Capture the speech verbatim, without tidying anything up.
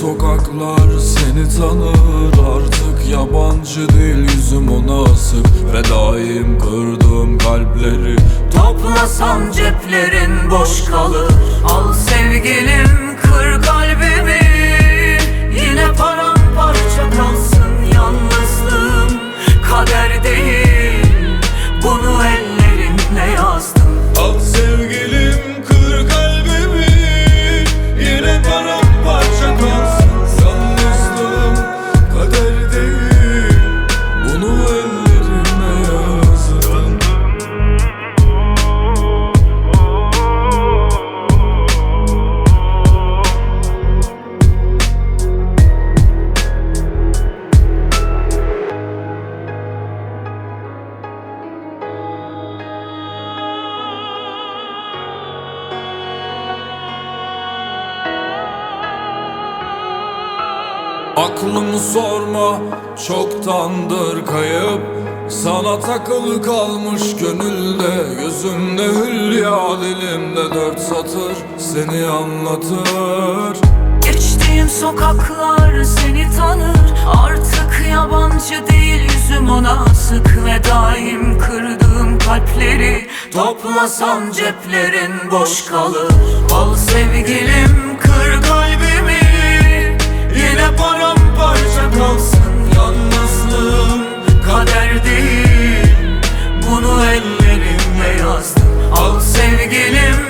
sokaklar seni tanır. Artık yabancı değil yüzüm ona asık, ve daim kırdığım kalpleri toplasan ceplerin boş kalır. Al sevgilim, kır kalbimi, yine paramparça kalsın yalnızlığım. Kader değil, bunu ellerinle yazdın. Al sevgilim, kır kalbimi, yine paramparça kalsın yalnızlığım. Kader değil, bunu ellerimle yazdım. Aklımı sorma, çoktandır kayıp. Sana takılı kalmış gönülde, gözümde hülya, dilimde dört satır seni anlatır. Geçtiğim sokaklar seni tanır. Artık yabancı değil yüzüm ona asık, ve daim kırdığım kalpleri toplasan ceplerin boş kalır. Al sevgilim, kır kalbimi, yine paramparça kalsın yalnızlığım. Kader değil, bunu ellerimle yazdım. Al sevgilim,